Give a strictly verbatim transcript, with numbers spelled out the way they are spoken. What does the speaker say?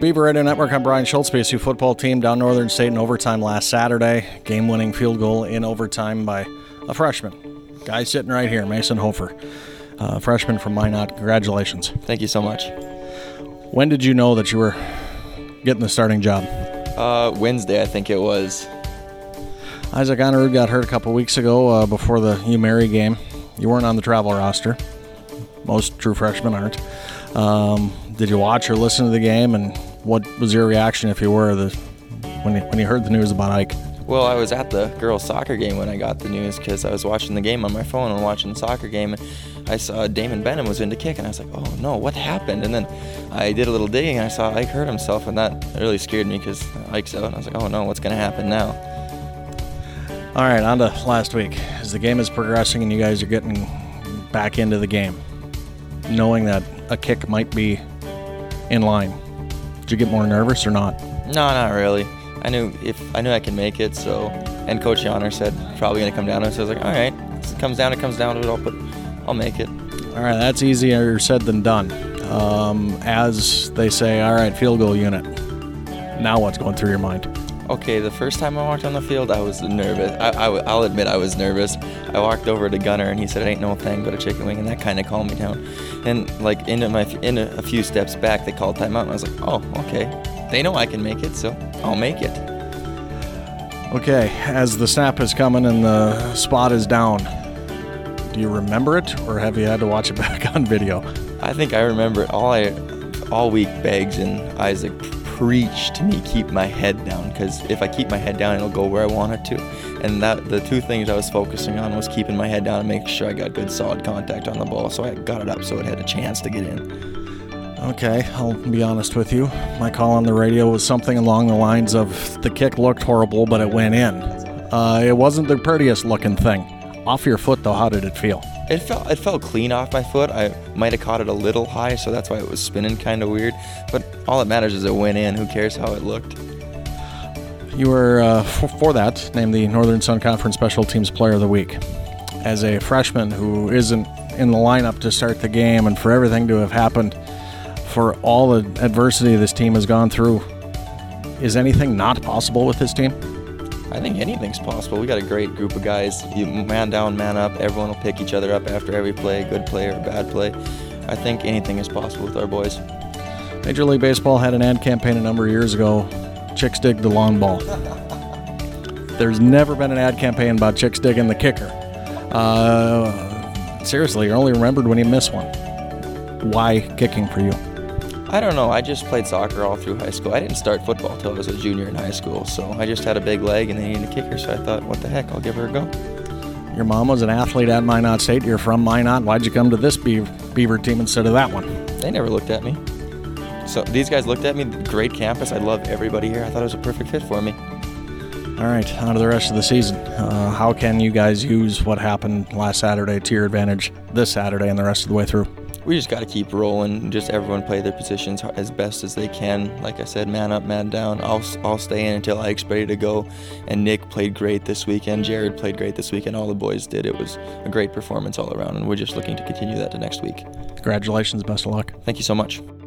Beaver Radio Network, I'm Brian Schultz. B S U football team down Northern State in overtime last Saturday. Game-winning field goal in overtime by a freshman. Guy sitting right here, Mason Hofer. Uh, freshman from Minot. Congratulations. Thank you so much. When did you know that you were getting the starting job? Uh, Wednesday, I think it was. Isaac Honorud got hurt a couple weeks ago uh, before the U-Mary game. You weren't on the travel roster. Most true freshmen aren't. Um, did you watch or listen to the game, and what was your reaction, if you were, the, when, you, when you heard the news about Ike? Well, I was at the girls' soccer game when I got the news because I was watching the game on my phone and watching the soccer game, and I saw Damon Benham was in to kick, and I was like, oh no, what happened? And then I did a little digging, and I saw Ike hurt himself, and that really scared me because Ike's out, and I was like, oh no, what's going to happen now? All right, on to last week. As the game is progressing and you guys are getting back into the game, knowing that a kick might be in line, did you get more nervous or not? No, not really. I knew if I knew I could make it, so, and Coach Yonner said probably going to come down to it, so I was like, all right, if it comes down, it comes down to it, I'll, put, I'll make it. All right, that's easier said than done. Um, as they say, all right, field goal unit. Now what's going through your mind? Okay, the first time I walked on the field, I was nervous. I, I, I'll admit I was nervous. I walked over to Gunner, and he said, it ain't no thing but a chicken wing, and that kind of calmed me down. And, like, into my, in a, a few steps back, they called timeout, and I was like, oh, okay. They know I can make it, so I'll make it. Okay, as the snap is coming and the spot is down, do you remember it, or have you had to watch it back on video? I think I remember it. All, I, all week, Beggs and Isaac preach to me keep my head down, because if I keep my head down, it'll go where I want it to. And that the two things I was focusing on was keeping my head down and making sure I got good solid contact on the ball, so I got it up so it had a chance to get in. Okay, I'll be honest with you. My call on the radio was something along the lines of the kick looked horrible, but it went in. Uh, it wasn't the prettiest looking thing. Off your foot, though, how did it feel? It felt it felt clean off my foot. I might have caught it a little high, so that's why it was spinning kind of weird. But all that matters is it went in. Who cares how it looked? You were, uh, for, for that, named the Northern Sun Conference Special Teams Player of the Week. As a freshman who isn't in the lineup to start the game, and for everything to have happened, for all the adversity this team has gone through, is anything not possible with this team? I think anything's possible. We got a great group of guys. You man down, man up. Everyone will pick each other up after every play, good play or bad play. I think anything is possible with our boys. Major League Baseball had an ad campaign a number of years ago, Chicks Dig the Long Ball. There's never been an ad campaign about chicks digging the kicker. Uh, seriously, you're only remembered when you miss one. Why kicking for you? I don't know. I just played soccer all through high school. I didn't start football until I was a junior in high school, so I just had a big leg and they needed a kicker, so I thought, what the heck, I'll give her a go. Your mom was an athlete at Minot State. You're from Minot. Why'd you come to this Beaver, Beaver team instead of that one? They never looked at me. So these guys looked at me. Great campus. I love everybody here. I thought it was a perfect fit for me. All right, on to the rest of the season. Uh, how can you guys use what happened last Saturday to your advantage this Saturday and the rest of the way through? We just got to keep rolling. Just everyone play their positions as best as they can. Like I said, man up, man down. I'll I'll stay in until Ike's ready to go. And Nick played great this weekend. Jared played great this weekend. All the boys did. It was a great performance all around, and we're just looking to continue that to next week. Congratulations. Best of luck. Thank you so much.